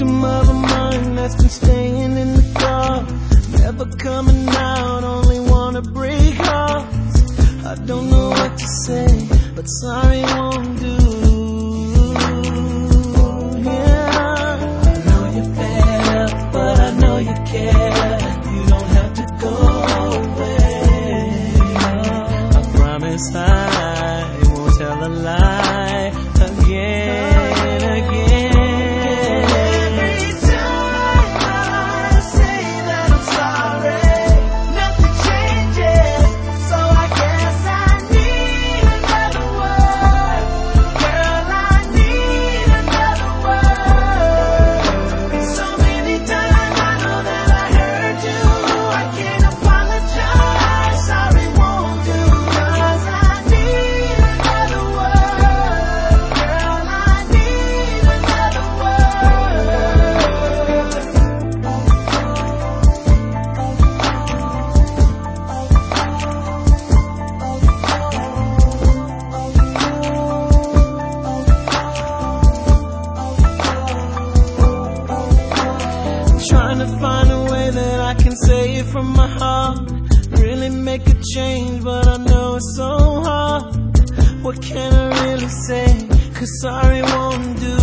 victim of a mind that's been staying in the car, never coming out, only wanna break hearts. I don't know what to say, but sorry won't do. Yeah, I know you're fed up, but I know you care. You don't have to go away. I promise I won't tell a lie again, again. Every time I say that I'm sorry, nothing changes, so I guess I need another word. Girl, I need another word. So many times I know that I hurt you, I can't apologize, sorry won't do, 'cause I need another word. Girl, I need another Trying to find a way that I can say it from my heart, really make a change, but I know it's so hard. What can I really say? 'Cause sorry won't do.